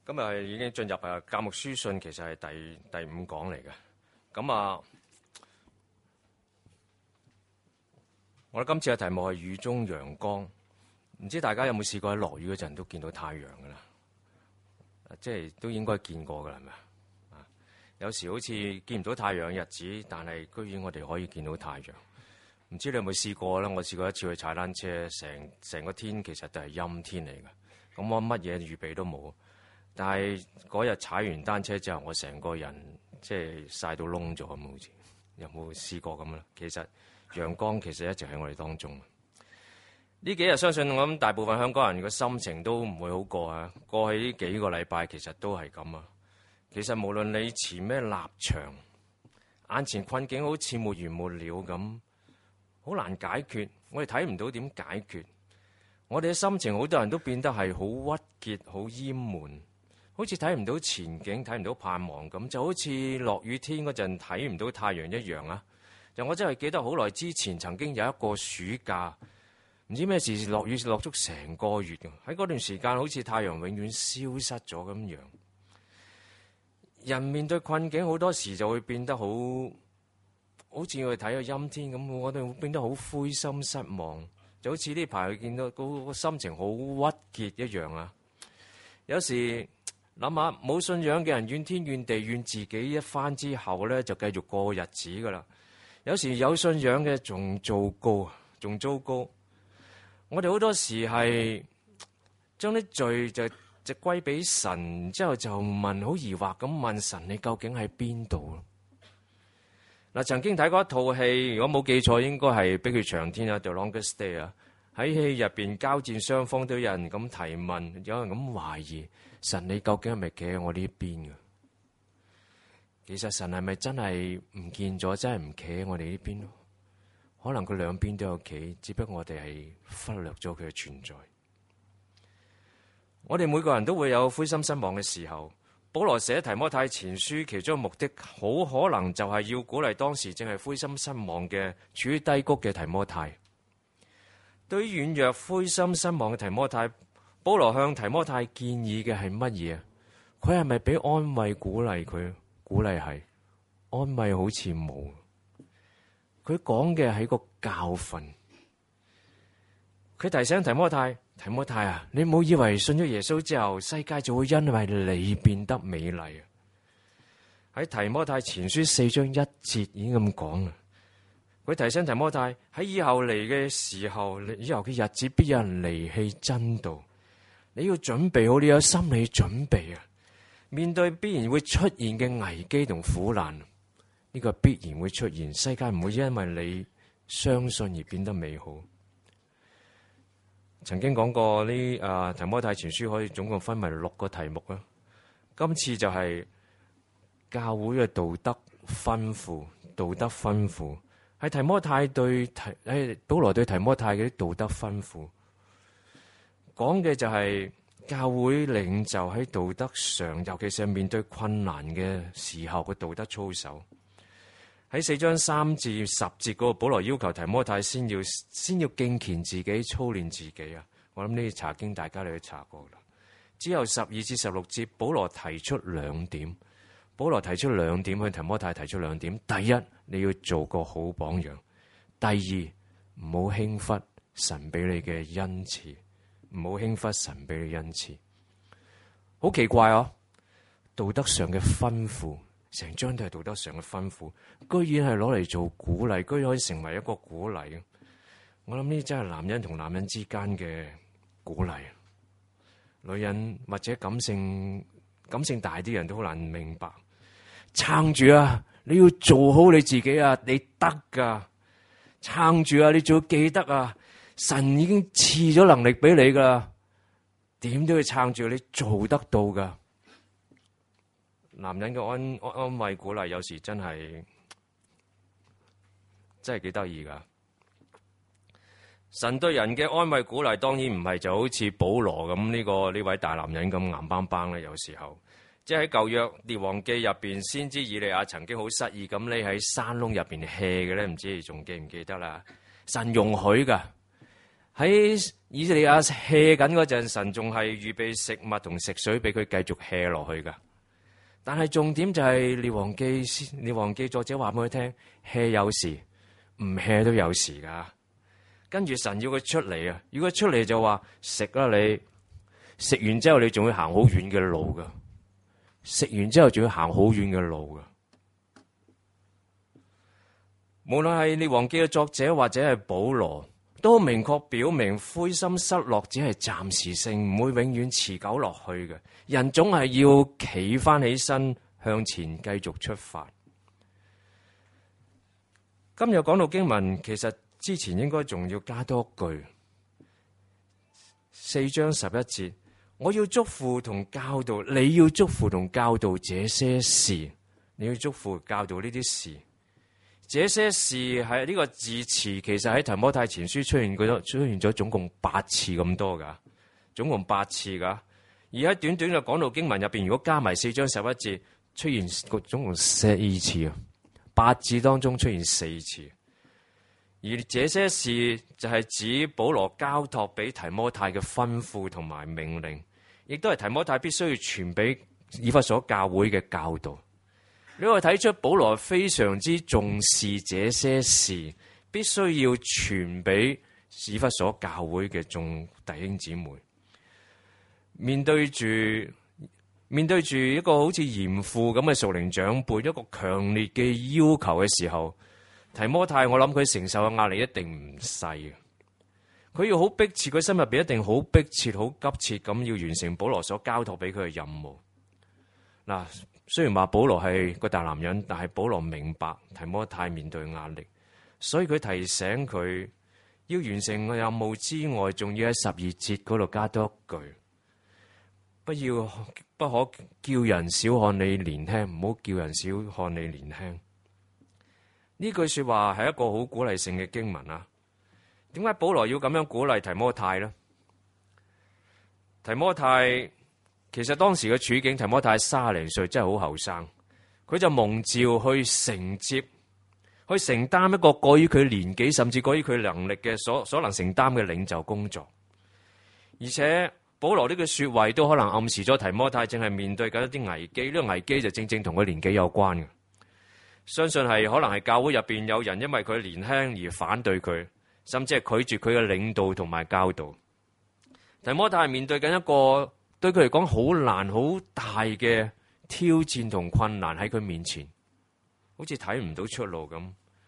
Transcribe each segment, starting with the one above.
今日已經進入教牧書信，其實係第5講嚟嘅。咁我哋今次嘅題目係雨中陽光。唔知大家有冇試過喺落雨嗰陣都見到太陽㗎啦？即係都應該見過㗎啦，係咪啊？有時好似見唔到太陽嘅日子，但係居然我哋可以見到太陽。唔知你有冇試過咧？我試過一次去踩單車，成個天其實都係陰天嚟嘅。咁我乜嘢預備都冇。但係嗰日踩完單車之後，我成個人即係曬到燶咗咁，好似有冇試過咁啦？其實陽光其實一直喺我哋當中。呢幾日相信我諗大部分香港人嘅心情都唔會好過啊！過去呢幾個禮拜其實都係咁啊。其實無論你持咩立場，眼前困境好似沒完沒了咁，好難解決。我哋睇唔到點解決。我哋嘅心情好多人都變得係好鬱結、好厭悶。好似睇唔到前景，睇唔到盼望咁，就好似落雨天嗰陣睇唔到太陽一樣啊！就我真係記得好耐之前曾經有一個暑假，唔知咩事落雨落足成個月嘅，喺嗰段時間好似太陽永遠消失咗咁樣。人面對困境好多時就會變得好似我哋睇個陰天咁，我哋會變得好灰心失望，就好似呢排見到個心情好鬱結一樣啊！有時諗下冇信仰嘅人怨天怨地怨自己一番之後咧，就繼續過日子噶啦。有時有信仰嘅仲糟糕。我哋好多時係將啲罪就歸俾神，之後就問，好疑惑咁問神：你究竟喺邊度？嗱，曾經睇過一套戲，如果冇記錯，應該係《碧血長天》啊，《The Longest Day》啊。喺戲入邊交戰雙方都有人咁提問，有人咁懷疑神，你究竟係咪企喺我呢邊嘅？其實神係咪真係唔見咗，真係唔企喺我哋呢邊咯？可能佢兩邊都有企，只不過我哋係忽略咗佢嘅存在。我哋每個人都會有灰心失望嘅時候。保羅寫提摩太前書，其中嘅目的好可能就係要鼓勵當時正係灰心失望嘅、處於低谷嘅提摩太。對於軟弱、灰心失望嘅提摩太，保羅向提摩太建議嘅係乜嘢？佢係咪俾安慰鼓勵佢？鼓勵係，安慰好似冇。佢講嘅係個教訓。佢提醒提摩太啊，你唔好以為信咗耶穌之後，世界就會因為你變得美麗啊！喺提摩太前書4章1節已經咁講啦。佢提醒提摩太喺以後嚟嘅時候，以後嘅日子必有人離棄真道。你要準備好，你有心理準備啊！面對必然會出現嘅危機同苦難，呢個必然會出現。世界唔會因為你相信而變得美好。曾經講過呢，提摩太前書可以總共分為6個題目啦。今次就係教會嘅道德吩咐。係提摩太保羅對提摩太嘅啲道德吩咐，講嘅就係教會領袖喺道德上，尤其是面對困難嘅時候嘅道德操守。喺4章3至10節嗰個，保羅要求提摩太先要敬虔自己，操練自己啊！我諗呢啲查經大家都查過啦。之後12至16節，保羅提出2點。向提摩太提出2點。第一，你要做個好榜樣；第二，唔好輕忽神俾你嘅恩賜。好奇怪哦！道德上嘅吩咐，成章都係道德上嘅吩咐，居然係攞嚟做鼓勵，居然可以成為一個鼓勵。我諗呢真係男人同男人之間嘅鼓勵。女人或者感性大啲人都好難明白。撐住啊！你要做好你自己啊！你得噶，撐住啊！你仲要記得啊！神已經賜咗能力俾你噶啦，點都要撐住，你做得到噶。男人嘅安慰鼓勵，有時真係幾得意噶。神對人嘅安慰鼓勵，當然唔係就好似保羅咁呢位大男人咁硬邦邦咧。有時候。即係喺舊約列王記入邊，先知以利亞曾經好失意咁匿喺山窿入邊 hea 嘅咧，唔知你仲記唔記得啦？神容許噶，喺以利亞 hea 緊嗰陣，神仲係預備食物同食水俾佢繼續 hea 落去噶。但係重點就係列王記作者話俾佢聽，hea 有時，唔 hea 都有時噶。跟住神要佢出嚟啊，要佢出嚟就話食啦，你食完之後你仲要行好遠嘅路噶，食完之後仲要行好遠嘅路噶。無論係列王記嘅作者或者係保羅，都明確表明灰心失落只係暫時性，唔會永遠持久落去嘅。人總係要企翻起身，向前繼續出發。今日講到經文，其實之前應該仲要加多句，4章11節，我要囑咐同教導，你要囑咐同教導這些事，你要囑咐教導呢啲事。這些事係呢個字詞，其實喺提摩太前書出現咗總共8次咁多噶，總共8次噶。而喺短短嘅講道經文入邊，如果加埋4章11節，出現總共4次啊，8字當中出現4次。而這些事就係指保羅交託俾提摩太嘅吩咐同埋命令，亦都係提摩太必須要傳俾以弗所教會嘅教導。你可以睇出保羅非常之重視這些事，必須要傳俾以弗所教會嘅眾弟兄姊妹。面對住一個好似嚴父咁嘅屬靈長輩，一個強烈嘅要求嘅時候，提摩太，我諗佢承受嘅壓力一定唔細嘅。佢要好迫切，佢心入邊一定好迫切、好急切咁要完成保羅所交託俾佢嘅任務。嗱，雖然話保羅係個大男人，但係保羅明白提摩太面對壓力，所以佢提醒佢要完成個任務之外，仲要喺12節嗰度加多一句：不可叫人小看你年輕，唔好叫人小看你年輕。呢句說話係一個好鼓勵性嘅經文啊！點解保羅要咁樣鼓勵提摩太呢？提摩太其實當時嘅處境，提摩太30零歲，真係好後生，佢就蒙召去承接、去承擔一個過於佢年紀甚至過於佢能力嘅所能承擔嘅領袖工作。而且保羅呢句說話都可能暗示咗提摩太正係面對緊一啲危機，呢個危機就正正同佢年紀有關嘅。相信係可能係教會入邊有人因為佢年輕而反對佢，甚至係拒絕佢嘅領導同埋教導。提摩太係面對緊一個對佢嚟講好難好大嘅挑戰同困難喺佢面前，好似睇唔到出路咁。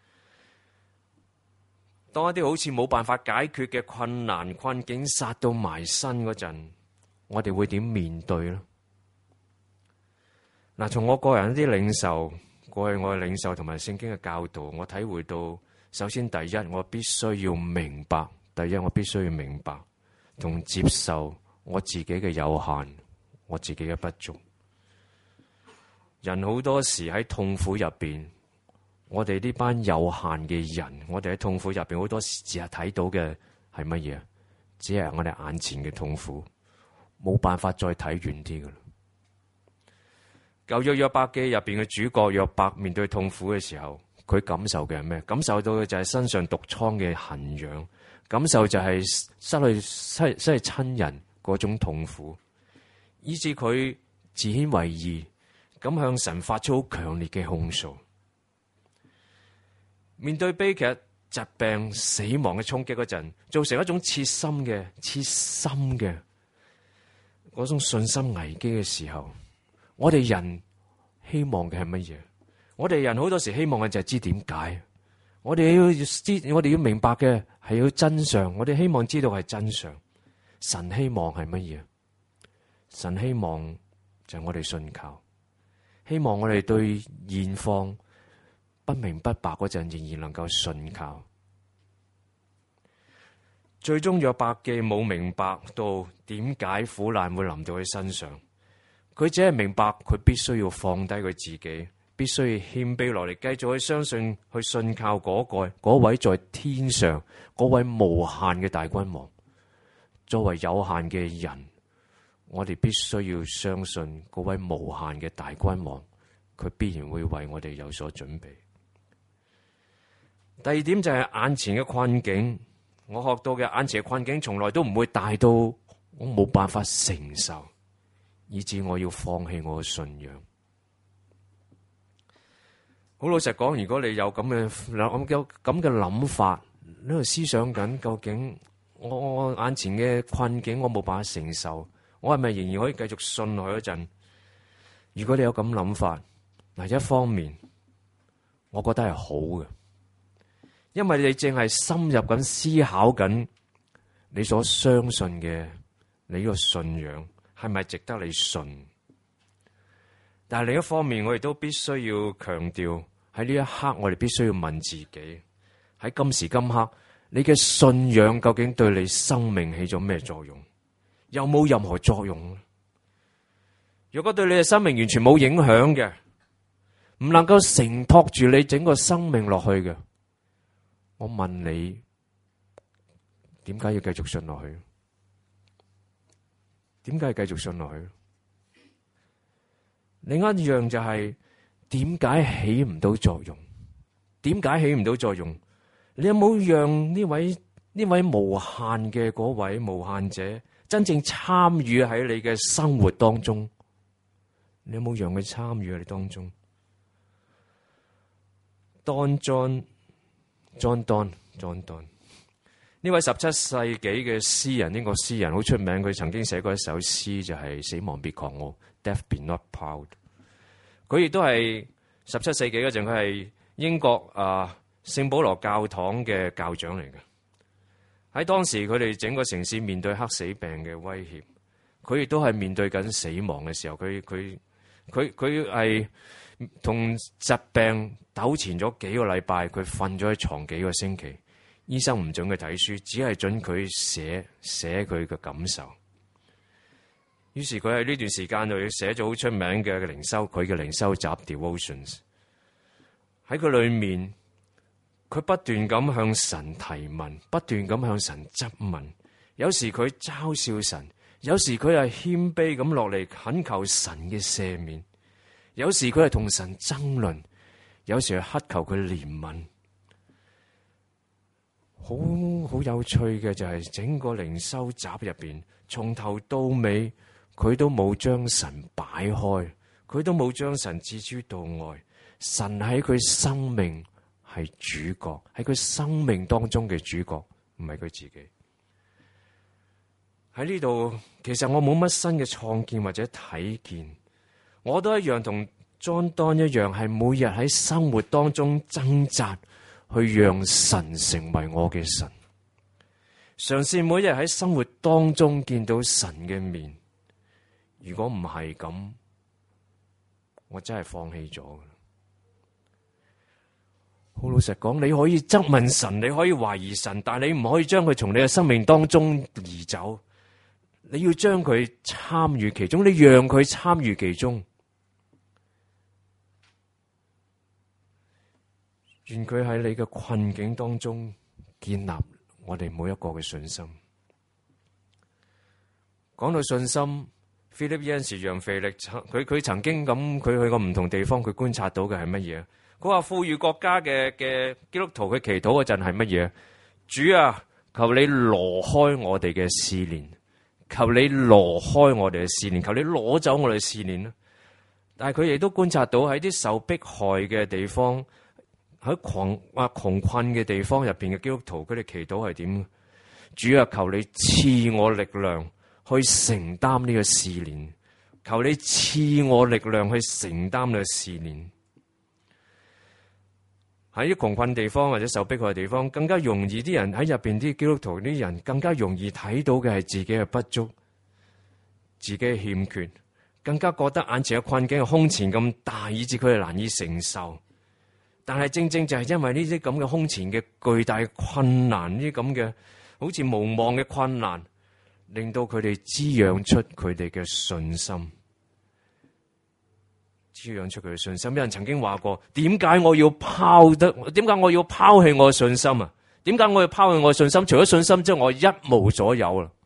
當一啲好似冇辦法解決嘅困難困境殺到埋身嗰陣，我哋會點面對呢？嗱，從我個人一啲領受，過去我嘅領受同埋聖經嘅教導，我體會到，首先第一，我必須要明白同接受我自己嘅有限，我自己嘅不足。人好多時喺痛苦入邊，我哋呢班有限嘅人，我哋喺痛苦入邊好多時只係睇到嘅係乜嘢？只係我哋眼前嘅痛苦，冇辦法再睇遠啲噶啦。舊約約伯記入邊嘅主角約伯面對痛苦嘅時候，佢感受嘅係咩？感受到嘅就係身上毒瘡嘅痕癢，感受就係失去親人嗰種痛苦，以致佢自顯為義，咁向神發出好強烈嘅控訴。面對悲劇、疾病、死亡嘅衝擊嗰陣，造成一種切心嘅嗰種信心危機嘅時候，我哋人希望嘅係乜嘢？我哋人好多時希望嘅就係知點解。我哋要明白嘅係要真相。我哋希望知道係真相。神希望係乜嘢？神希望就係我哋信靠，希望我哋對現況不明不白嗰陣仍然能夠信靠。最終約伯記冇明白到點解苦難會臨到佢身上。佢只係明白佢必須要放低佢自己，必須要謙卑落嚟，繼續去相信、去信靠嗰位在天上嗰位無限嘅大君王。作為有限嘅人，我哋必須要相信嗰位無限嘅大君王，佢必然會為我哋有所準備。第二點就係眼前嘅困境， 我學到嘅眼前嘅困境，從來都唔會大到我冇辦法承受，以致我要放棄我嘅信仰。好老實講，如果你有咁嘅諗法，你喺度思想緊，究竟我眼前嘅困境我冇辦法承受，我係咪仍然可以繼續信落去嗰陣？如果你有咁諗法，嗱，一方面我覺得係好嘅，因為你正係深入緊思考緊你所相信嘅，你呢個信仰係咪值得你信？但係另一方面，我哋都必須要強調，喺呢一刻我哋必須要問自己，喺今時今刻，你嘅信仰究竟對你生命起咗咩作用？有冇任何作用呢？如果對你嘅生命完全冇影響嘅，唔能夠承托住你整個生命落去嘅，我問你，點解要繼續信落去？點解要繼續信落去？另一樣就係點解起唔到作用？點解起唔到作用？你有冇讓呢位無限嘅嗰位無限者真正參與喺你嘅生活當中？你有冇讓佢參與喺你當中？ John Donne 呢位17世紀嘅詩人，英國詩人好出名，佢曾經寫過一首詩，就係死亡別狂傲 Death be not proud。佢亦都係17世紀嗰陣，佢係英國聖保羅教堂嘅教長嚟嘅。喺當時佢哋整個城市面對黑死病嘅威脅，佢亦都係面對緊死亡嘅時候，佢係同疾病糾纏咗幾個禮拜，佢瞓咗喺床幾個星期，醫生唔准佢睇書，只係准佢寫佢嘅感受。於是佢喺呢段時間度寫咗好出名嘅佢嘅靈修集 Devotions。喺佢裏面，佢不斷咁向神提問，不斷咁向神質問。有時佢嘲笑神，有時佢係謙卑咁落嚟懇求神嘅赦免，有時佢係同神爭論，有時係乞求佢憐憫。好有趣嘅就係整個靈修集入邊，從頭到尾佢都冇將神擺開，佢都冇將神置諸度外。神喺佢生命係主角，喺佢生命當中嘅主角，唔係佢自己。喺呢度，其實我冇乜新嘅創建或者睇見，我都一樣同 John Donne 一樣，係每日喺生活當中掙扎，去讓神成為我嘅神，嘗試每日喺生活當中見到神嘅面。如果唔係咁，我真係放棄咗。好老實講，你可以質問神，你可以懷疑神，但係你唔可以將佢從你嘅生命當中移走。你要將佢參與其中，你讓佢參與其中。願佢喺你嘅困境當中建立我哋每一個嘅信心。講到信心，Philip Yancey 楊腓力佢曾經咁，佢去過唔同地方，佢觀察到嘅係乜嘢？佢話富裕國家嘅基督徒，佢祈禱嗰陣係乜嘢？主啊，求你挪開我哋嘅試煉，求你挪開我哋嘅試煉，求你攞走我哋嘅試煉啦。但係佢亦都觀察到喺啲受迫害嘅地方，喺窮困嘅地方入邊嘅基督徒，佢哋祈禱係點？主啊，求你賜我力量去承擔呢個試煉，求你賜我力量去承擔呢個試煉。喺啲窮困地方或者受迫害嘅地方，更加容易啲人喺入邊啲基督徒啲人更加容易睇到嘅係自己嘅不足，自己嘅欠缺，更加覺得眼前嘅困境係空前咁大，以致佢哋難以承受。但係正正就係因為呢啲咁嘅空前嘅巨大嘅困難，呢啲咁嘅好似無望嘅困難，令到佢哋滋養出佢哋嘅信心。滋養出佢嘅信心。有人曾經話過：點解我要拋棄我嘅信心啊？點解我要拋棄我嘅信心？除咗信心之外，我一無所有啦。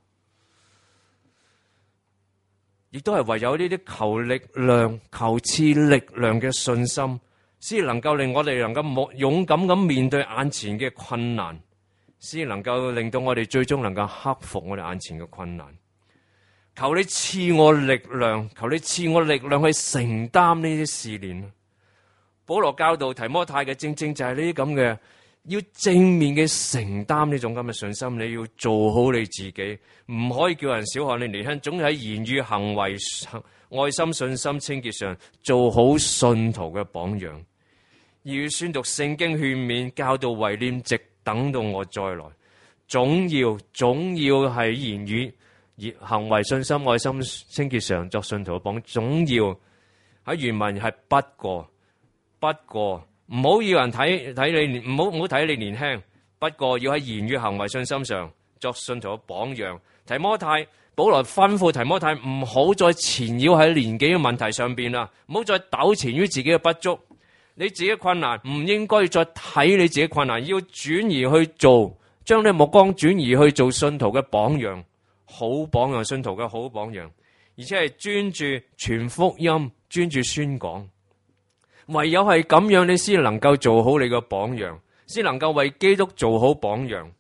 亦都係唯有呢啲求力量、求賜力量嘅信心，先能夠令我哋能夠勇敢咁面對眼前嘅困難， 先能夠令到我哋最終能夠克服我哋眼前嘅困難。求你賜我力量，求你賜我力量去承擔呢啲試煉。保羅教導提摩太嘅正正就係呢啲咁嘅，要正面嘅承擔呢種咁嘅信心。你要做好你自己，唔可以叫人小看你年輕，總喺言語、行為、愛心、信心、清潔上做好信徒嘅榜樣。要宣讀聖經，勸勉、教導、為念，直等到我再來。總要係言語、行為、信心、愛心、清潔上作信徒嘅榜。總要喺原文係不過，唔好要人睇你，唔好睇你年輕。不過要喺言語、行為、信心上作信徒嘅榜樣。提摩太，保羅吩咐提摩太唔好再纏繞喺年紀嘅問題上邊啦，唔好再糾纏於自己嘅不足。你自己嘅困難唔應該再睇你自己困難，要轉移去做，將你目光轉移去做信徒嘅榜樣，好榜樣，信徒嘅好榜樣，而且係專注傳福音，專注宣講。唯有係咁樣，你先能夠做好你嘅榜樣，先能夠為基督做好榜樣。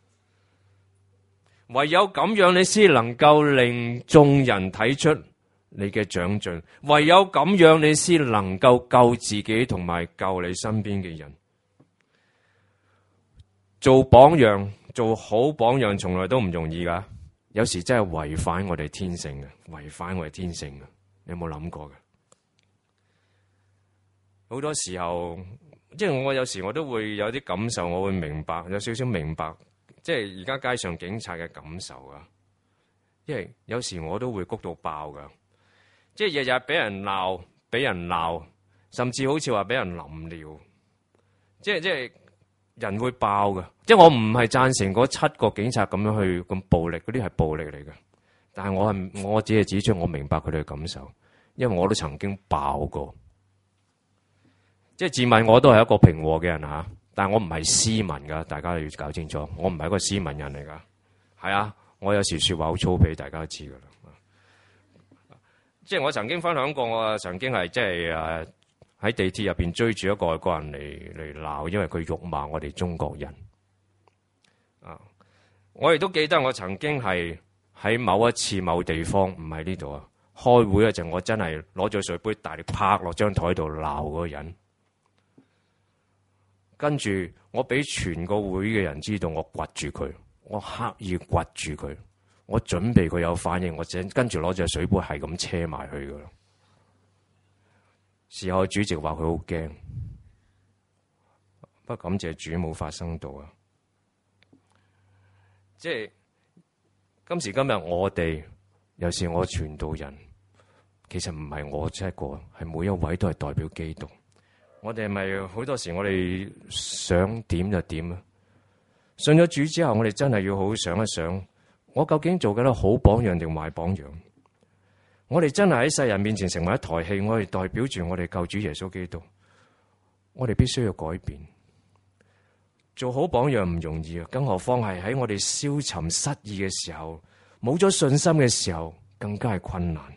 唯有咁樣，你先能夠令眾人睇出你嘅長進。唯有咁樣，你先能夠救自己同埋救你身邊嘅人。做榜樣，做好榜樣，從來都唔容易噶。有時真係違反我哋天性嘅，違反我哋天性嘅。你有冇諗過嘅？好多時候，即係我有時我都會有啲感受，我會明白，有少少明白，即係而家街上警察嘅感受啊。因為有時我都會谷到爆噶，即係日日俾人鬧，甚至好似話俾人淋尿，即係人會爆噶。即係我唔係贊成嗰7個警察咁樣去咁暴力，嗰啲係暴力嚟嘅。但係我只係指出我明白佢哋嘅感受，因為我都曾經爆過。即係自問我都係一個平和嘅人吓，但係我唔係斯文噶，大家要搞清楚，我唔係一個斯文人嚟噶。係啊，我有時說話好粗鄙，大家都知噶啦。即係我曾經分享過，我曾經係即係喺地鐵入邊追住一個外國人嚟鬧，因為佢辱罵我哋中國人。我亦都記得我曾經係喺某一次某地方，唔係呢度啊，開會嗰陣，我真係攞咗水杯大力拍落張台度鬧嗰個人。跟住我俾全個會嘅人知道，我掘住佢，我刻意掘住佢，我準備佢有反應，我跟住攞隻水杯係咁車埋去噶。事後主席話佢好驚，不過感謝主冇發生到啊。即係今時今日我哋，有時我傳道人，其實唔係我一個，係每一位都係代表基督。我哋係咪好多時我哋想點就點啊？信咗主之後，我哋真係要好好想一想，我究竟做緊個好榜樣定壞榜樣？我哋真係喺世人面前成為一台戲，我哋代表住我哋救主耶穌基督。我哋必須要改變，做好榜樣唔容易啊！更何況係喺我哋消沉失意嘅時候，冇咗信心嘅時候，更加係困難。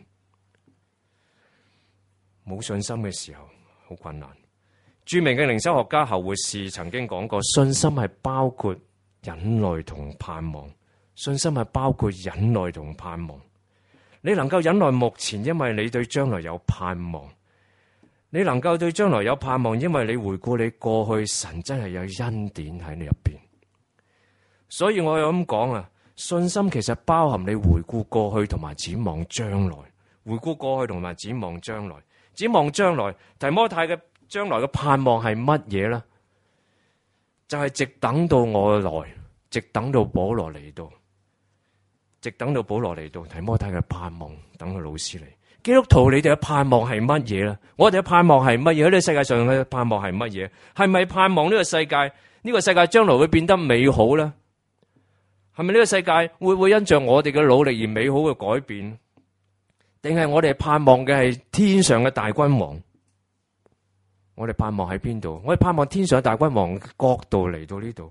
冇信心嘅時候，好困難。著名嘅靈修學家侯活士曾經講過，信心係包括忍耐同盼望。信心係包括忍耐同盼望。你能夠忍耐目前，因為你對將來有盼望。你能夠對將來有盼望，因為你回顧你過去，神真係有恩典喺你入邊。所以我有咁講啊，信心其實包含你回顧過去同埋展望將來。回顧過去同埋展望將來，展望將來，提摩太嘅將來嘅盼望係乜嘢呢？就係直等到我來，直等到保羅嚟到，直等到保羅嚟到，提摩太嘅盼望等佢老師嚟。基督徒，你哋嘅盼望係乜嘢呢？我哋嘅盼望係乜嘢？喺呢個世界上嘅盼望係乜嘢？係咪盼望呢個世界，呢個世界將來會變得美好呢？係咪呢個世界會因着我哋嘅努力而美好嘅改變？定係我哋盼望嘅係天上嘅大君王？我哋盼望喺邊度？我哋盼望天上大君王角度嚟到呢度。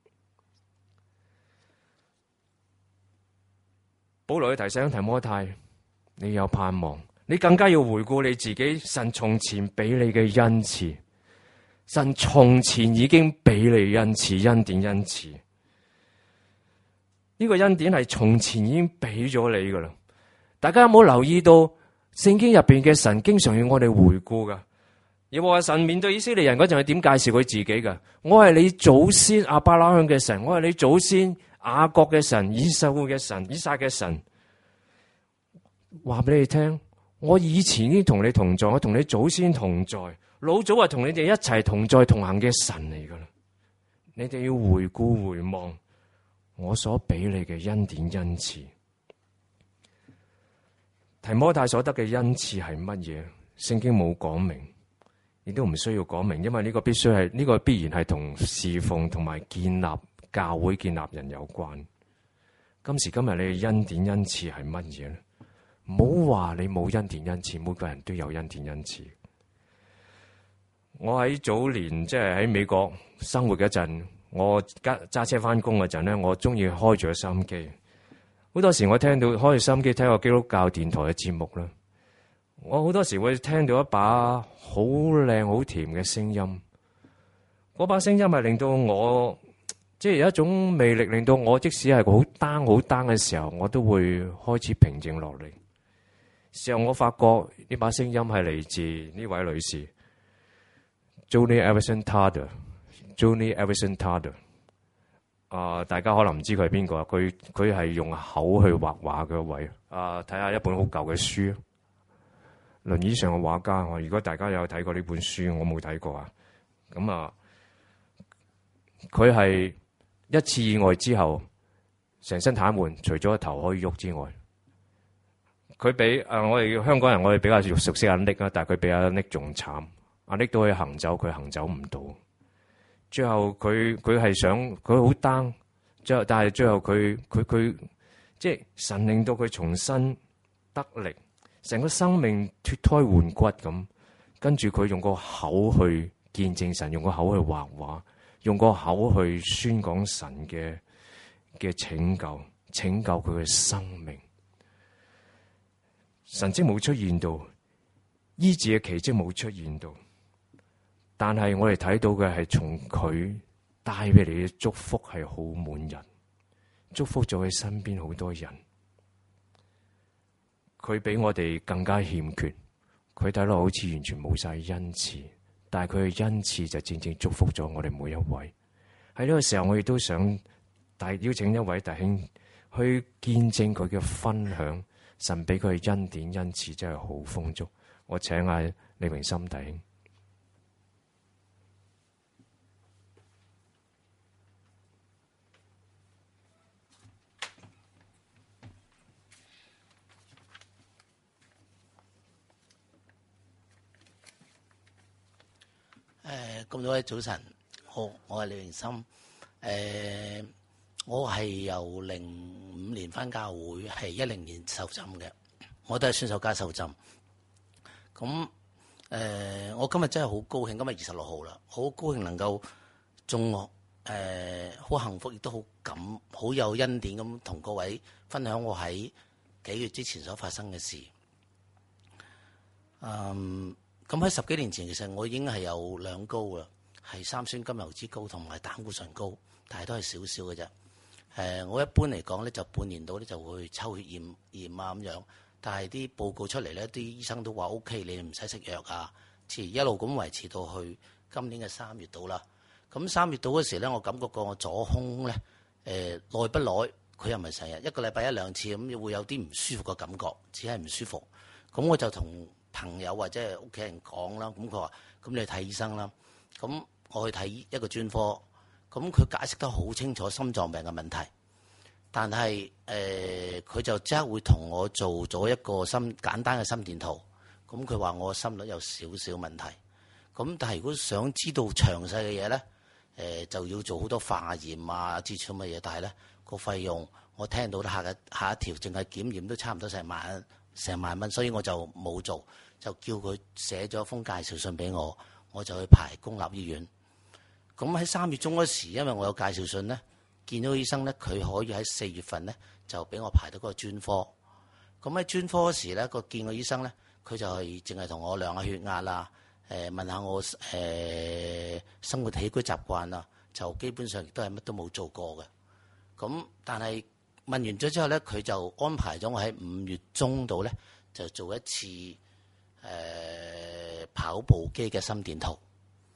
保羅去提醒提摩太，你有盼望，你更加要回顧你自己，神從前俾你嘅恩賜，神從前已經俾你恩賜、恩典、恩賜。 呢個恩典係從前已經俾咗你噶啦。大家有冇留意到聖經入邊嘅神經常要我哋回顧噶？耶和華神面對以色列人嗰陣係點介紹佢自己噶？我係你祖先亞伯拉罕嘅神，我係你祖先雅各嘅神，以撒嘅神，以撒嘅神。話俾你聽，我以前已經同你同在，我同你祖先同在，老早係同你哋一齊同在同行嘅神嚟噶啦。你哋要回顧回望我所俾你嘅恩典恩賜。提摩太所得嘅恩賜係乜嘢？聖經冇講明，亦都唔需要講明，因為呢個必然係同侍奉同埋建立教會、建立人有關。今時今日你嘅恩典恩賜係乜嘢咧？唔好話你冇恩典恩賜，每個人都有恩典恩賜。我喺早年即係喺美國生活嗰陣，我揸車翻工嗰陣咧，我中意開住個收音機。好多時我聽到開住收音機聽個基督教電台嘅節目啦，我好多時會聽到一把好靚好甜嘅聲音。嗰把聲音係令到我即係有一種魅力，令到我即使係好 down 嘅時候，我都會開始平靜落嚟。事後我發覺呢把聲音係嚟自呢位女士 Joni Eareckson Tada。大家可能唔知佢係邊個，佢係用口去畫畫嘅一位。睇下一本好舊嘅書，輪椅上嘅畫家。如果大家有睇過呢本書，我冇睇過啊。咁佢係一次意外之後，成身癱瘓，除咗頭可以喐之外。佢比我哋香港人，我哋比較熟悉阿 Nick 啊，但係佢比阿 Nick 仲慘。阿 Nick 都可以行走，佢行走唔到。最後佢係想佢好 down，但係最後佢即係神令到佢重新得力，成個生命脫胎換骨咁。跟住佢用個口去見證神，用個口去畫畫，用個口去宣講神嘅拯救佢嘅生命。神蹟冇出現到，醫治嘅奇蹟冇出現到，但係我哋睇到嘅係從佢帶俾你嘅祝福係好滿人，祝福咗佢身邊好多人。佢比我哋更加欠缺，佢睇落好似完全冇晒恩賜，但係佢嘅恩賜就正正祝福咗我哋每一位。喺呢個時候，我亦都想邀請一位弟兄去見證佢嘅分享。神俾佢嘅恩典恩賜真係好豐足。我請阿李明心弟兄。 咁多位早晨，好，我係李明心。我係由05年返教會，係10年受浸嘅，我都係宣教家受浸。咁我今日真係好高興，今日26號啦，好高興能夠眾樂好幸福，亦都好有恩典咁同各位分享我喺幾月之前所發生嘅事。咁喺10幾年前，其實我已經係有2高啦，係三酸甘油脂高同埋膽固醇高，但係都係少少嘅啫。我一般嚟講咧，就半年到咧就會抽血驗啊咁樣，但係啲報告出嚟咧，啲醫生都話 OK， 你唔使食藥啊，一路咁維持到去今年嘅3月到啦。咁3月到嗰時咧，我感覺過我左胸咧，耐不耐佢又唔係成日，一個禮拜1-2次咁，會有啲唔舒服嘅感覺，只係唔舒服。咁我就同朋友或者屋企人講啦，咁佢話：咁你去睇醫生啦。咁我去睇一個專科。咁佢解釋得好清楚心臟病嘅問題，但係佢就即刻會同我做咗一個簡單嘅心電圖。咁佢話我心率有少少問題。咁但係如果想知道詳細嘅嘢咧，就要做好多化驗啊之類乜嘢。但係咧個費用我聽到下一條淨係檢驗都差唔多成萬蚊，所以我就冇做，就叫佢寫咗封介紹信俾我，我就去排公立醫院。咁喺3月中嗰時，因為我有介紹信咧，見到醫生咧，佢可以喺4月份咧就俾我排到嗰個專科。咁喺專科嗰時咧，見個醫生咧，佢就係淨係同我量下血壓啦，問下我生活起居習慣啦，就基本上亦都係乜都冇做過嘅。咁但係問完咗之後咧，佢就安排咗我喺5月中度咧就做一次跑步機嘅心電圖。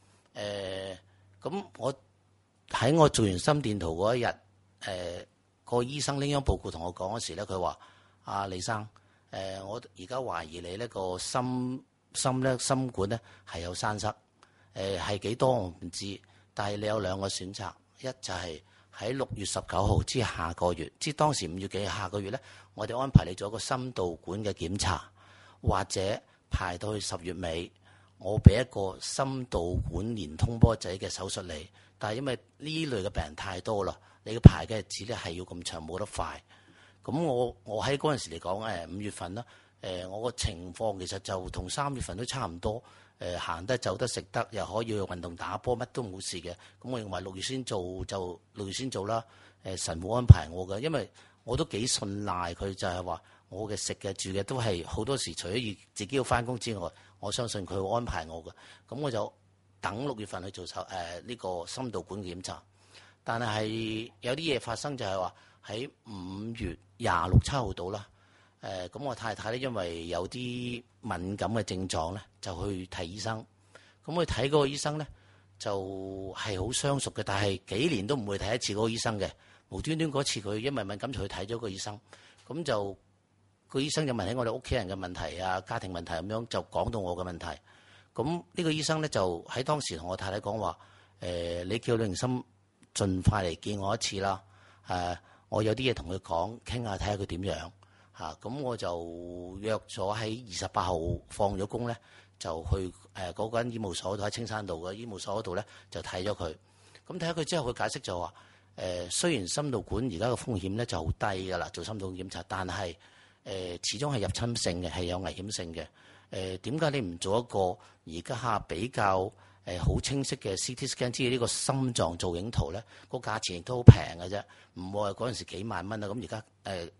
咁我做完心電圖嗰一日，個醫生拎張報告同我講嗰時咧，佢話：阿李生，我而家懷疑你呢個心管咧係有栓塞，係幾多我唔知，但係你有2個選擇，一就係喺6月19號，即係下個月，即係當時5月幾下個月咧，我哋安排你做一個心導管嘅檢查，或者排到去10月尾，我俾一個心導管連通波仔嘅手術你。但係因為呢類嘅病人太多啦，你嘅排嘅日子咧係要咁長，冇得快。咁我喺嗰陣時嚟講，5月份啦，我個情況其實就同3月份都差唔多，行得走得食得，又可以去運動打波，乜都冇事嘅。咁我認為6月先做就6月先做啦。神會安排我嘅，因為我都幾信賴佢，就係話我嘅食嘅住嘅都係好多時，除咗要自己要翻工之外，我相信佢會安排我嘅。咁我就等6月份去做呢個心導管檢查。但係有啲嘢發生，就係話喺5月26、7號到啦。咁我太太咧，因為有啲敏感嘅症狀咧，就去睇醫生。咁去睇嗰個醫生咧，就係好相熟嘅，但係幾年都唔會睇一次嗰個醫生嘅。無端端嗰次佢因為敏感就去睇咗個醫生，咁就個醫生就問起我哋屋企人嘅問題啊、家庭問題咁樣，就講到我嘅問題。咁呢個醫生咧就喺當時同我太太講話：你叫李寧森盡快嚟見我一次啦。我有啲嘢同佢講，傾下睇下佢點樣嚇。咁我就約咗喺28號放咗工咧，就去嗰間醫務所度喺青山道嘅醫務所嗰度咧，就睇咗佢。咁睇咗佢之後，佢解釋就話：雖然心導管而家嘅風險咧就好低㗎啦，做心導管檢查，但係始終係入侵性嘅，係有危險性嘅。點解你唔做一個而家比較好清晰嘅 CT scan， 即係呢個心臟造影圖咧？個價錢亦都好平嘅啫，唔會嗰陣時幾萬蚊啊。咁而家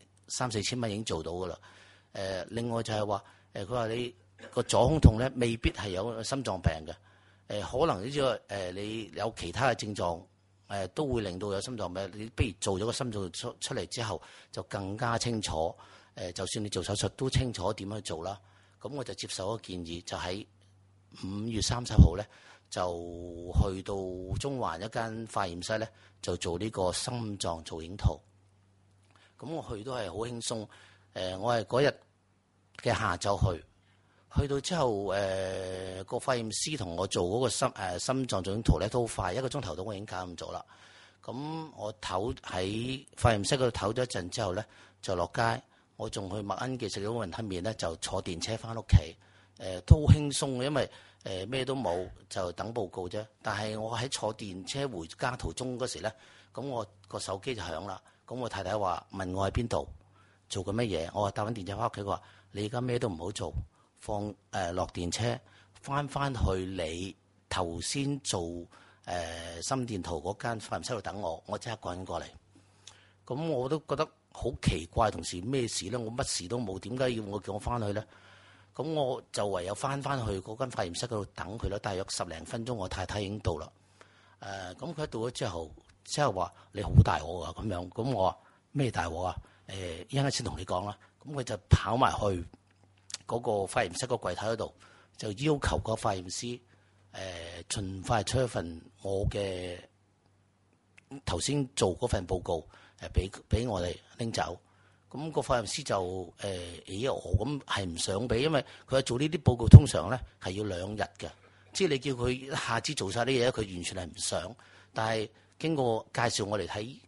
3、4千蚊已經做到㗎啦。另外就係話佢話你個左胸痛咧，未必係有心臟病嘅。可能呢個你有其他嘅症狀，都會令到有心臟病。你不如做咗個心臟出嚟之後，就更加清楚。就算你做手術都清楚點樣做啦。咁我就接受一個建議，就喺5月30號咧，就去到中環一間化驗室咧，就做呢個心臟造影圖。咁我去都係好輕鬆。我係嗰日嘅下晝去到之後，個化驗師同我做嗰個心臟造影圖咧都好快，1個鐘頭到我已經搞掂咗啦。咁我唞喺化驗室嗰度唞咗一陣之後咧，就落街。我仲去麥奀記食咗雲吞麵咧，就坐電車翻屋企，都好輕鬆嘅，因為咩都冇，就等報告啫。但係我喺坐電車回家途中嗰時咧，咁我個手機就響啦。咁我太太話問我喺邊度，做緊乜嘢？我話搭緊電車翻屋企。佢話你而家咩都唔好做，落電車翻去你頭先做心電圖嗰間化驗室度等我，我即刻趕過嚟。咁我都覺得好奇怪，同時咩事咧？我乜事都冇，點解要叫我翻去咧？咁我就唯有翻去嗰間化驗室嗰度等佢啦。大約10零分鐘，我太太已經到啦。咁佢到咗之後話你好大鑊啊咁樣。咁我話咩大鑊啊？一陣間先同你講啦。咁佢就跑埋去嗰個化驗室個櫃台嗰度，就要求個化驗師盡快出一份我嘅頭先做嗰份報告。俾我哋拎走，咁個化驗師就我咁係唔想俾，因為佢做呢啲報告通常咧係要2日嘅，即係你叫佢一下子做晒啲嘢，佢完全係唔想。但係經過介紹我哋睇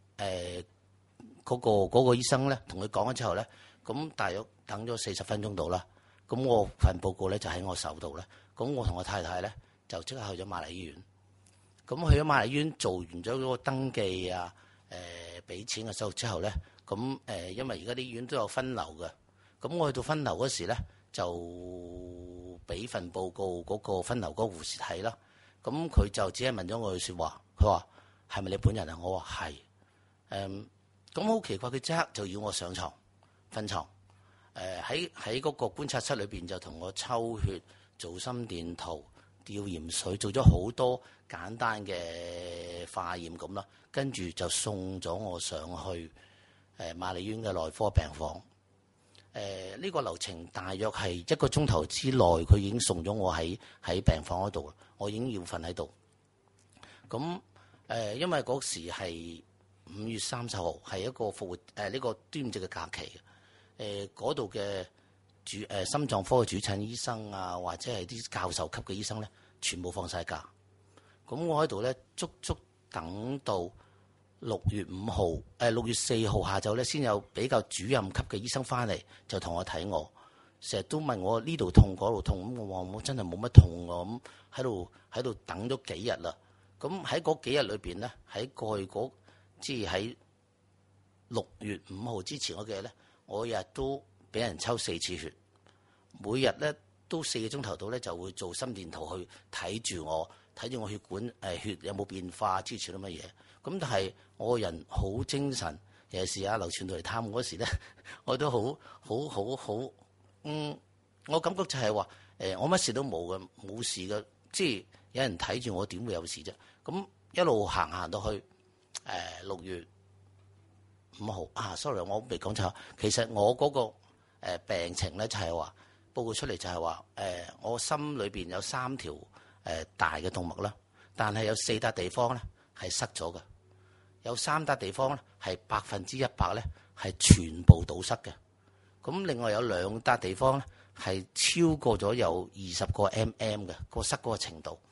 嗰個醫生咧，同佢講咗之後咧，咁大約等咗40分鐘到啦，咁我份報告咧就喺我手度咧，咁我同我太太咧就即刻去咗瑪麗醫院，咁去咗瑪麗醫院做完咗嗰個登記啊。俾錢嘅手續之後咧，咁因為而家啲醫院都有分流嘅，咁我去到分流嗰時咧，就俾份報告嗰個分流嗰個護士睇啦。咁佢就只係問咗我句説話，佢話係咪你本人啊？我話係。咁好奇怪，佢即刻就要我上床分床。喺嗰個觀察室裏邊就同我抽血、做心電圖、吊鹽水，做咗好多簡單嘅化驗咁啦。跟住就送咗我上去瑪麗醫院嘅內科病房。呢個流程大約係1個鐘頭之內，佢已經送咗我喺病房嗰度，我已經要瞓喺度。咁因為嗰時係5月30號，係一個復活呢個端午節嘅假期。嗰度嘅心臟科嘅主診醫生啊，或者係啲教授級嘅醫生咧，全部放晒假。咁我喺度咧，足足等到6月4號下晝咧，先有比較主任級嘅醫生翻嚟，就同我睇我。成日都問我呢度痛嗰度痛，咁我話我真係冇乜痛喎。咁喺度等咗幾日啦。咁喺嗰幾日裏邊咧，喺過去即係喺6月5號之前嗰幾日咧，我日都俾人抽4次血，每日咧都4個鐘頭度咧就會做心電圖去睇住我血管血有冇變化之類啲乜嘢。咁但係我個人好精神，尤其是阿劉傳道嚟探我嗰時咧，我都好，我感覺就係話我乜事都冇嘅，冇事嘅，即係有人睇住我點會有事啫？咁一路行到去6月5號啊 ，sorry， 我未講錯。其實我嗰個病情咧就係話報告出嚟就係話我心裏邊有3條大嘅動脈啦，但係有4笪地方咧係塞咗嘅，有3笪地方咧係100%咧係全部堵塞嘅。咁另外有2笪地方咧係超過咗有20個 mm 嘅個塞嗰個程度。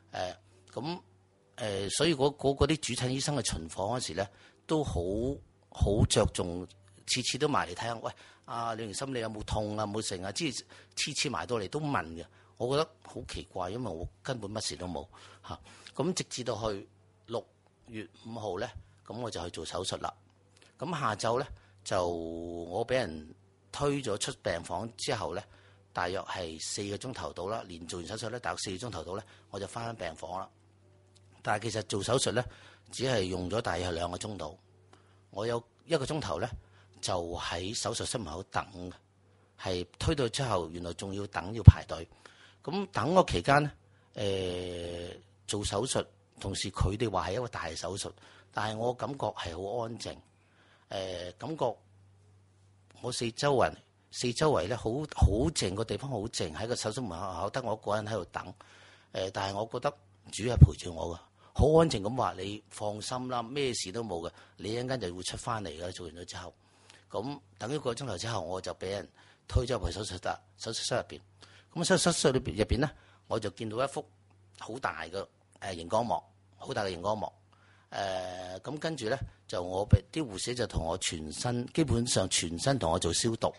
所以嗰啲主診醫生嘅巡訪嗰時咧都好着重，次次都埋嚟睇下，喂，李榮森你有冇痛啊？冇成啊？即係次埋到嚟都問嘅。我覺得好奇怪，因為我根本乜事都冇嚇。咁直至到去6月5號咧，咁我就去做手術啦。咁下晝咧就我俾人推咗出病房之後咧，大約係4個鐘頭到啦。連做完手術咧，大約4個鐘頭到咧，我就返病房啦。但係其實做手術咧，只係用咗大約2個鐘度。我有1個鐘頭咧，就喺手術室門口等嘅，係推到之後，原來仲要等要排隊。咁等個期間咧，做手術，同時佢哋話係一個大手術，但係我感覺係好安靜，感覺我四周圍咧好靜，個地方好靜，喺個手術門口得我一個人喺度等。但係我覺得主係陪住我㗎。好安靜咁話，你放心啦，咩事都冇嘅，你一陣間就會出翻嚟㗎。做完咗之後，咁等1個鐘頭之後，我就俾人推咗入去手術室入邊。咁手術室入邊咧，我就見到一幅好大嘅熒光幕，好大嘅熒光幕。咁跟住咧，就我啲護士就同我基本上全身同我做消毒，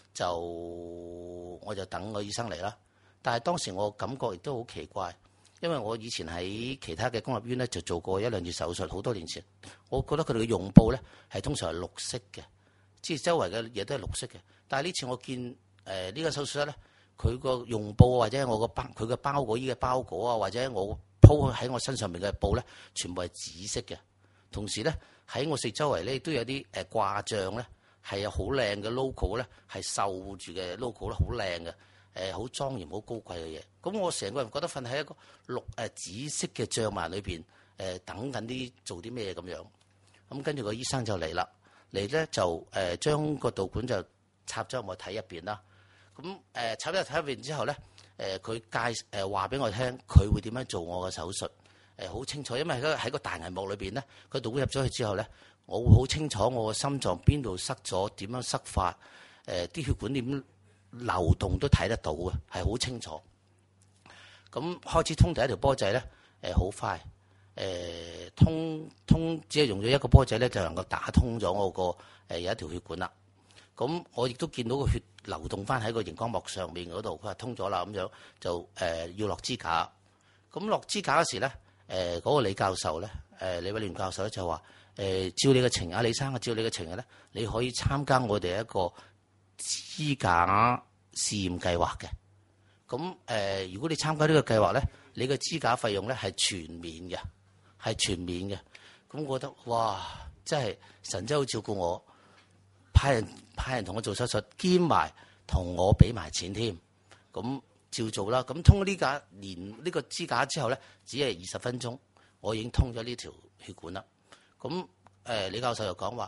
我就等個醫生嚟啦。但係當時我感覺亦都好奇怪。因為我以前喺其他嘅公立醫院咧就做過1、2次手術，好多年前，我覺得佢哋嘅用布咧係通常係綠色嘅，即係周圍嘅嘢都係綠色嘅。但係呢次我見呢個手術室咧，佢個用布或者我佢嘅包裹衣嘅包裹啊，或者我鋪喺我身上面嘅布咧，全部係紫色嘅。同時咧喺我四周圍咧都有啲掛帳咧，係有好靚嘅 logo 咧，係繡住嘅 logo 咧，好靚嘅。好莊嚴、好高貴嘅嘢，咁我成個人覺得瞓喺一個紫色嘅帳幔裏邊，等緊啲做啲咩咁樣。咁跟住個醫生就嚟啦，嚟咧就將個導管就插咗入我體入邊啦。咁插咗入體入邊之後咧，佢話俾我聽，佢會點樣做我嘅手術，好清楚，因為喺個大銀幕裏邊咧，個導管入咗去之後咧，我會好清楚我個心臟邊度塞咗，點樣塞法，啲血管點流動都睇得到嘅，係好清楚。咁開始通第一條波仔咧，好快，通只係用咗1個波仔咧，就能夠打通咗我個有一條血管啦。咁我亦都見到個血流動翻喺個熒光幕上面嗰度，佢話通咗啦，咁樣就要落支架。咁落支架嗰時咧，嗰個李教授咧，李偉聯教授咧就話，照你嘅情啊，李生啊，照你嘅情啊咧，你可以參加我哋一個支架試驗計劃嘅。咁如果你參加呢個計劃咧，你嘅支架費用咧係全免嘅，係全免嘅。咁我覺得哇，真係神真好照顧我，派人同我做手術，兼埋同我俾埋錢添。咁照做啦。咁通呢架連呢個支架之後咧，只係20分鐘，我已經通咗呢條血管啦。咁李教授又講話，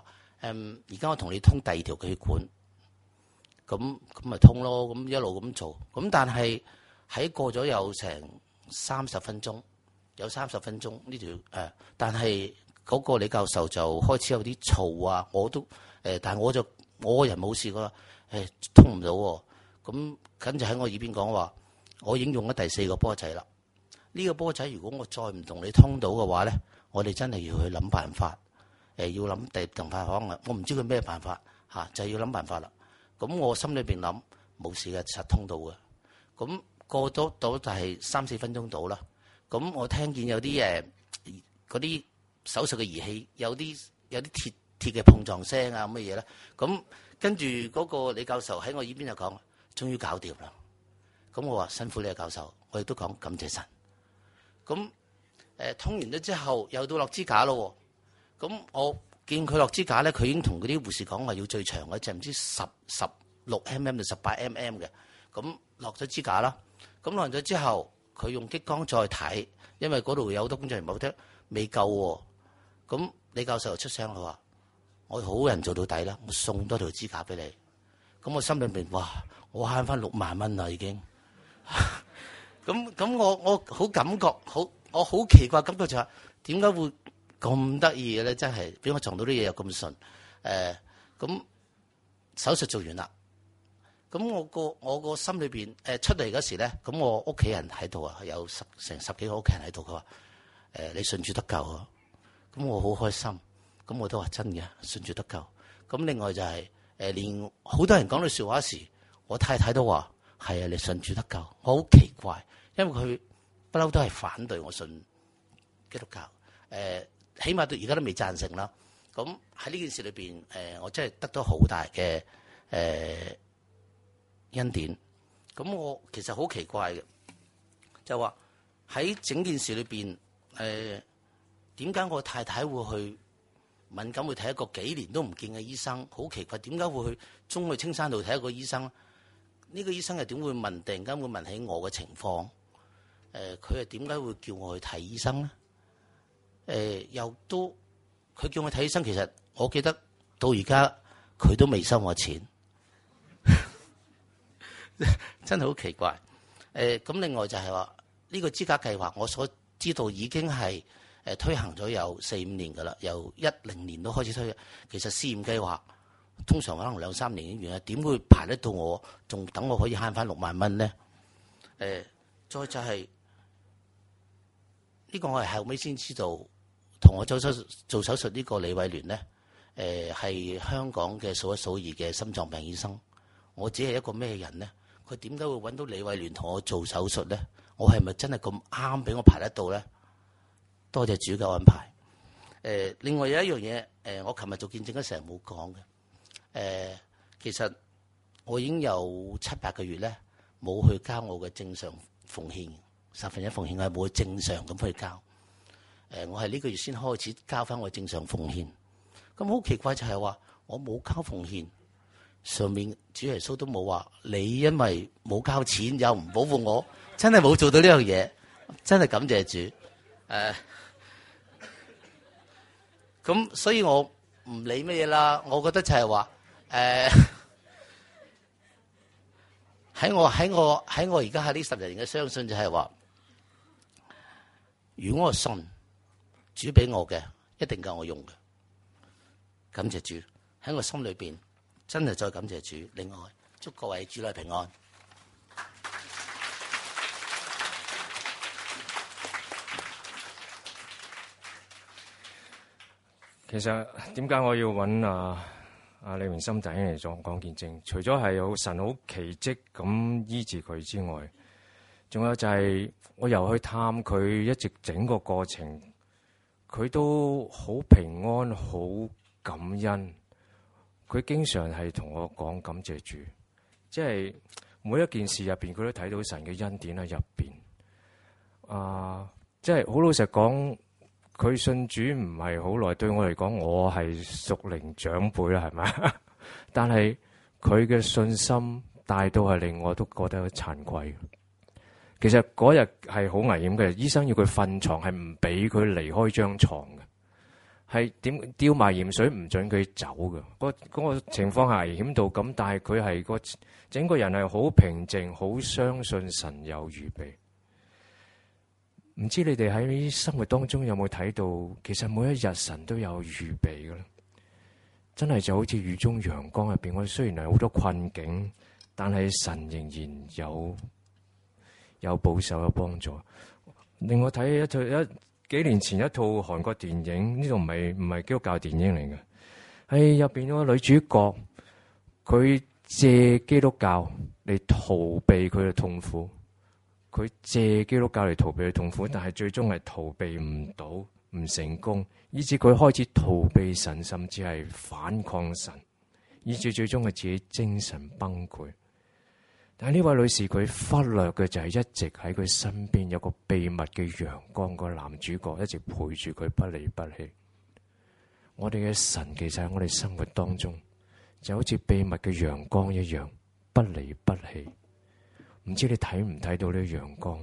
而家我同你通第二條血管，咁咪通咯，咁一路咁做，咁但係喺過咗有成30分鐘，有30分鐘呢條但係嗰個李教授就開始有啲嘈啊，我都但係我個人冇事噶，通唔到喎，咁跟住喺我耳邊講話，我已經用咗第4個波仔啦，呢個波仔如果我再唔同你通到嘅話咧，我哋真係要去諗辦法，要諗第二辦法啊，我唔知佢咩辦法嚇，就係要諗辦法啦。咁我心裏邊諗冇事嘅，實通到嘅。咁過到就係3-4分鐘到啦。咁我聽見有啲嗰啲手術嘅儀器有啲鐵嘅碰撞聲啊，咁嘅嘢咧。咁跟住嗰個李教授喺我耳邊就講，終於搞掂啦。咁我話辛苦你啊，教授。我亦都講感謝神。咁通完咗之後又到落支架咯。咁我見佢落支架咧，佢已經同嗰啲護士講話要最長嘅，就唔知16 mm 到18 mm 嘅。咁落咗支架啦。咁落完咗之後，佢用激光再睇，因為嗰度有好多工作人員覺得未夠喎。咁李教授就出聲，佢話：我好人做到底啦，我送多條支架俾你。咁我心裏面哇，我慳翻6萬蚊啦已經。咁我好感覺我好奇怪感覺就係點解會咁得意嘅咧？真係俾我撞到啲嘢又咁順。咁手術做完啦。咁我個心裏邊出嚟嗰時咧，咁我屋企人喺度啊，有成十幾個屋企人喺度。佢話你信主得救啊！咁我好開心。咁我都話真嘅，信主得救。咁另外就係連好多人講到笑話時，我太太都話係啊，你信主得救。我好奇怪，因為佢不嬲都係反對我信基督教。起碼到而家都未贊成啦。咁喺呢件事裏邊，我真係得到好大嘅恩典。咁我其實好奇怪嘅，就話喺整件事裏邊，點解我太太會去敏感會睇一個幾年都唔見嘅醫生？好奇怪，點解會去中去青山道睇一個醫生？呢個醫生又點會問？突然間會問起我嘅情況？佢又點解會叫我去睇醫生咧？又都佢叫我睇醫生，其實我記得到而家佢都未收我錢。真係好奇怪。咁另外就係話呢個資格計劃，我所知道已經係推行咗有4-5年㗎啦，由10年都開始推。其實試驗計劃通常可能2-3年已經完啦，點會排得到我仲等我可以慳翻6萬蚊咧？再就係呢個我係後尾先知道，同我做手術呢個李偉聯咧，係香港嘅數一數二嘅心臟病醫生。我只係一個咩人咧？佢點解會揾到李偉聯同我做手術咧？我係咪真係咁啱俾我排得到咧？多謝主嘅安排。另外有一樣嘢，我琴日做見證嗰時冇講嘅。其實我已經有7-8個月咧冇去交我嘅正常奉獻，1/10奉獻，我係冇去正常咁去交。我係呢個月先開始交翻我正常奉獻。咁好奇怪就係話我冇交奉獻。上面主耶穌都冇話你因為冇交錢又唔保護我，真係冇做到呢樣嘢，真係感謝主。咁所以我唔理乜嘢啦。我覺得就係話喺我而家喺呢10年嘅相信就係話，如果我信主俾我嘅，一定夠我用嘅。感謝主喺我心裏邊。真係再感謝主。另外，祝各位主內平安。 其實點解我要揾李榮森弟兄嚟講見證？除咗係有神好奇蹟咁醫治佢之外，仲有就係我又去探佢，一直整個過程，佢都好平安、好感恩。佢經常係同我講感謝主，即係每一件事入邊，佢都睇到神嘅恩典喺入邊。即係好老實講，佢信主唔係好耐，對我嚟講，我係屬靈長輩啦，係咪？但係佢嘅信心大到係令我都覺得慚愧。其實嗰日係好危險嘅，醫生要佢瞓床，係唔俾佢離開張床嘅。 係點吊埋鹽水唔準佢走嘅，嗰個情況係危險到咁，但係佢係整個人係好平靜，好相信神有預備。唔知你哋喺生活當中有冇睇到，其實每一日神都有預備嘅咧。真係就好似雨中陽光入邊，我哋雖然係好多困境，但係神仍然有保守有幫助。令我睇幾年前一套韓國電影，呢度唔係基督教電影嚟嘅，係入邊嗰個女主角，佢借基督教嚟逃避佢嘅痛苦，佢借基督教嚟逃避佢痛苦，但係最終係逃避唔到，唔成功，以至佢開始逃避神，甚至係反抗神，以至最終係自己精神崩潰。但係呢位女士佢忽略嘅就係一直喺佢身邊有個秘密嘅陽光，個男主角一直陪住佢不離不棄。我哋嘅神其實喺我哋生活當中就好似秘密嘅陽光一樣，不離不棄。唔知你睇唔睇到呢個陽光？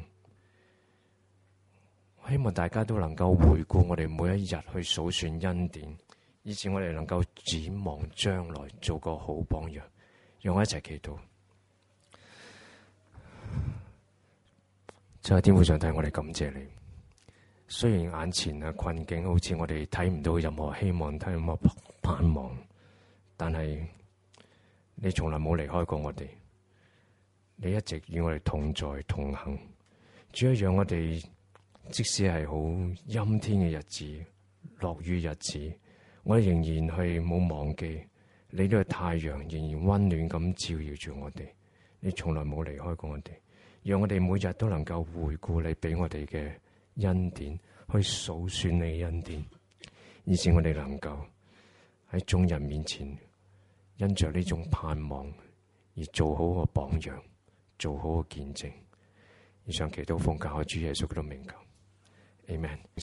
我希望大家都能夠回顧我哋每一日去數算恩典，以致我哋能夠展望將來，做個好榜樣。讓我一齊祈禱。就係天父上帝，我哋感謝你。雖然眼前嘅困境好似我哋睇唔到任何希望，睇唔到盼望，但係你從來冇離開過我哋，你一直與我哋同在同行。主要讓我哋即使係好陰天嘅日子、落雨日子，我哋仍然係冇忘記你呢個太陽仍然溫暖咁照耀住我哋。你從來冇離開過我哋。讓我哋每日都能夠回顧你俾我哋嘅恩典，去數算你嘅恩典，以致我哋能夠喺眾人面前因着呢種盼望而做好個榜樣，做好個見證。以上祈禱奉靠主耶穌基督名求，Amen。